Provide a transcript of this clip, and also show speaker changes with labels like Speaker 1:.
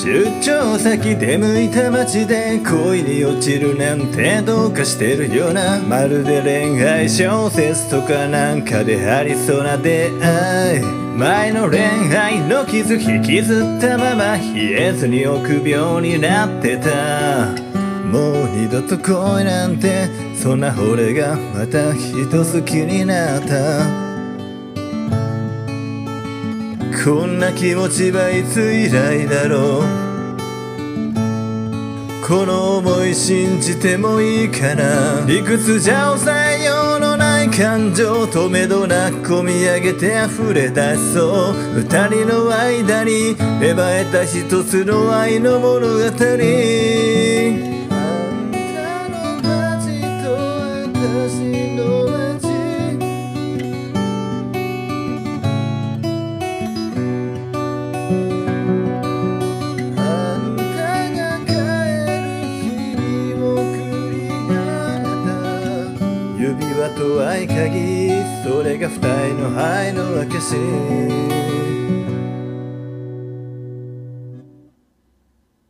Speaker 1: 出張先出向いた街で恋に落ちるなんてどうかしてるよな。まるで恋愛小説とかなんかでありそうな出会い。前の恋愛の傷引きずったまま冷えずに臆病になってた。もう二度と恋なんてそんな俺がまた人好きになった。こんな気持ちはいつ以来だろう。この想い信じてもいいかな。理屈じゃ抑えようのない感情止めどなく込み上げて溢れ出しそう。二人の間に芽生えた一つの愛の物語。指輪と合鍵、それが二人の愛の証。